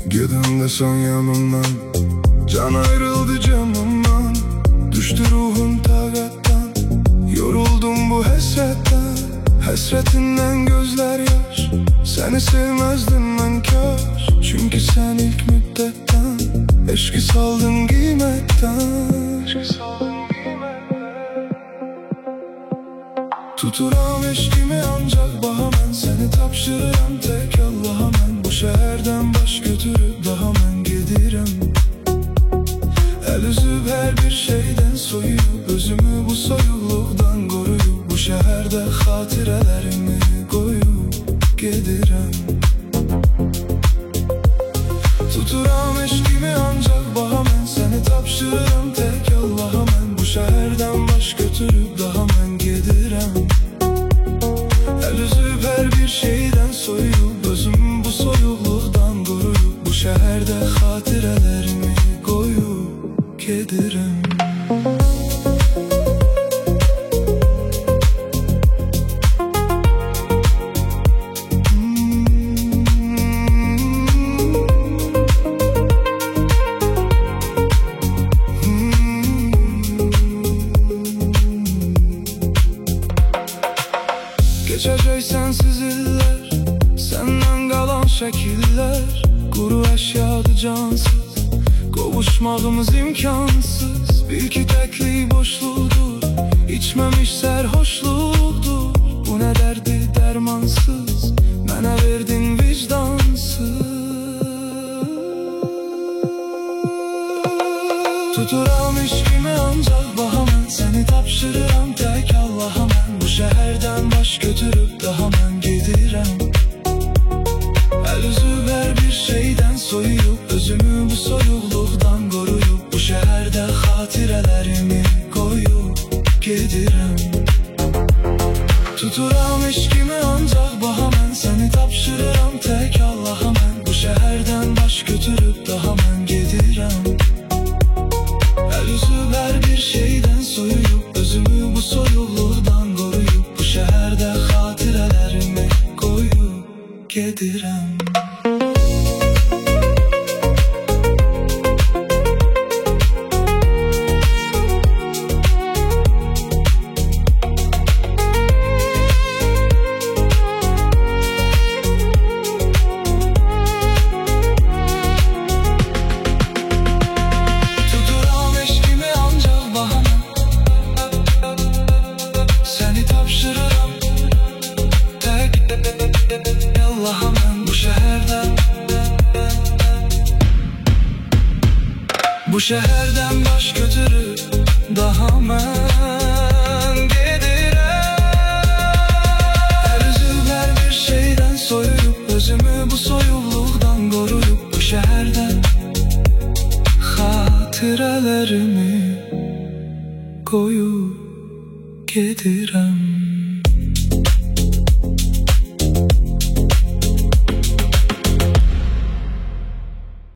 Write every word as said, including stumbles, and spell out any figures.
Gidin de son yanımdan. Can ayrıldı canımdan. Düştü ruhum tağuttan. Yoruldum bu hasretten. Hasretinden gözler yaş. Seni sevmezdim ben kaç. Çünkü sen ilk müddetten eşki saldın kıymetten. Tuturam eşkimi ancak bahamen. Seni tapşırıram tek Allah'a men. Bu şehirden baş götürüp daha men gidirem. El üzüp her bir şeyden soyuyup, özümü bu soyulluktan koruyup, bu şehirde hatirelerimi koyup gidirem. Tuturam eşkimi ancak bahamen. Seni tapşırıram tek Allah'a men. Bu şehirden baş götürüp daha men gidirem. El üzüp her bir şeyden soyuyup, özümü bu soyulluktan koruyup, bu şehirde hatirelerimi koyup gidirem. Geçecek sensiz iller, senden kalan şekiller. Kuru eşyadı cansız, kavuşmağımız imkansız. Bil ki tekliği boşluğudur, içmemiş serhoşluğudur. Bu ne derdi dermansız, bana verdin vicdansız. Tuturam eşkimi ancak bahamen. Seni tapşırıram tek Allah'a men. Bu şehirden baş götürüp daha men gidirem. El üzüp her bir şeyden soyuyup, özümü bu soyulluktan koruyup, bu şehirde hatirelerimi koyup gidirem. Tuturam eşkimi ancak bahamen. Seni tapşırıram tek Allah'a men. Bu şehirden baş götürüp daha men gidirem. El üzüp her bir şeyden soyuyup, özümü bu soyulluktan koruyup, bu şehirde hatirelerimi koyup gidirem. Allah'a men. Bu şehirden Bu şehirden baş götürüp daha men gidirem. El üzüp her bir şeyden soyuyup, özümü bu soyulluktan koruyup, bu şehirden hatirelerimi koyup gidirem.